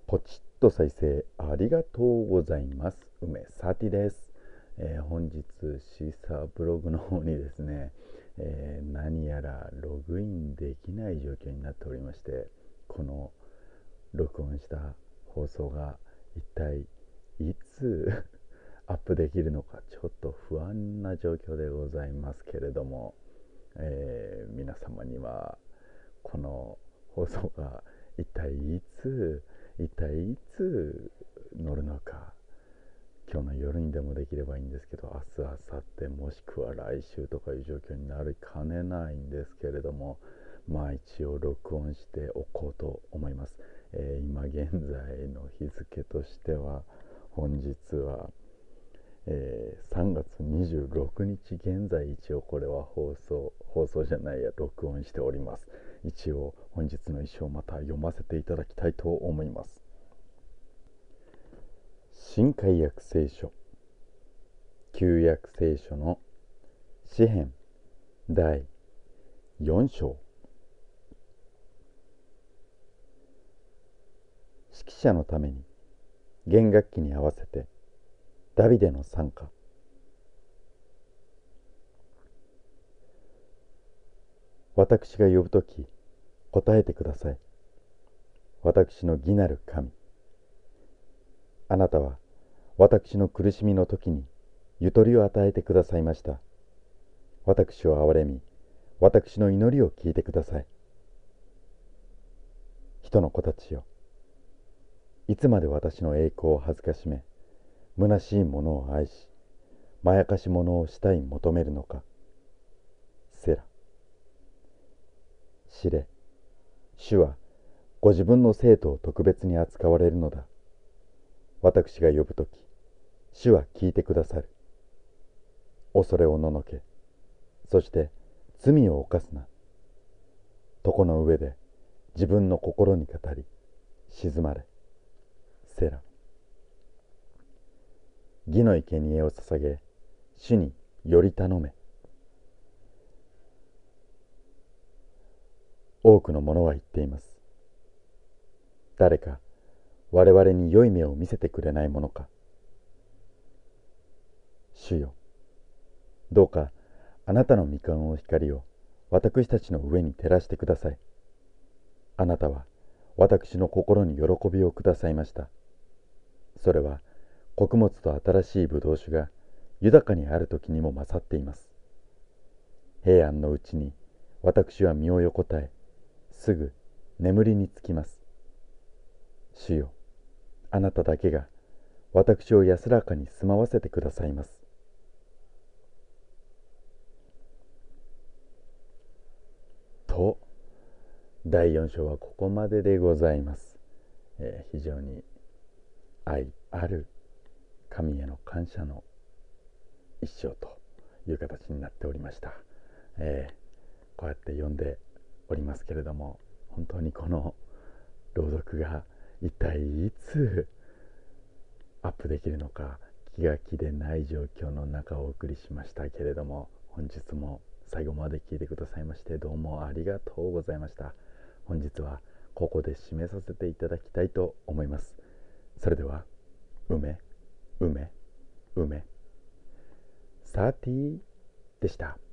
ポチッと再生ありがとうございます。梅サティです。本日シーサーブログの方にですね、何やらログインできない状況になっておりまして、この録音した放送が一体いつアップできるのかちょっと不安な状況でございますけれども、皆様にはこの放送が一体いつ乗るのか、今日の夜にでもできればいいんですけど、明日明後日もしくは来週とかいう状況になりかねないんですけれども、一応録音しておこうと思います。今現在の日付としては本日は、3月26日現在、一応これは放送じゃないや録音しております。一応本日の一章また読ませていただきたいと思います。新海約聖書旧約聖書の詩編第4章。指揮者のために弦楽器に合わせてダビデの賛歌。私が呼ぶとき答えてください。私の義なる神。あなたは私の苦しみの時にゆとりを与えてくださいました。私を憐れみ、私の祈りを聞いてください。人の子たちよ、いつまで私の栄光を恥ずかしめ、虚しいものを愛し、まやかしものをしたい求めるのか。セラ。知れ、主はご自分の生徒を特別に扱われるのだ。私が呼ぶとき、主は聞いてくださる。恐れをののけ、そして罪を犯すな。床の上で自分の心に語り、静まれ。セラ。義の生贄を捧げ、主により頼め。多くの者は言っています。誰か我々に良い目を見せてくれないものか。主よ、どうかあなたの御顔の光を私たちの上に照らしてください。あなたは私の心に喜びをくださいました。それは穀物と新しい葡萄酒が豊かにある時にも勝っています。平安のうちに私は身を横たえ、すぐ眠りにつきます。主よ、あなただけが私を安らかに住まわせてくださいます。と、第4章はここまででございます。非常に愛ある神への感謝の一章という形になっておりました。こうやって読んでおりますけれども、本当にこの朗読が一体いつアップできるのか気が気でない状況の中をお送りしましたけれども、本日も最後まで聞いてくださいましてどうもありがとうございました。本日はここで締めさせていただきたいと思います。それでは、梅サーティーでした。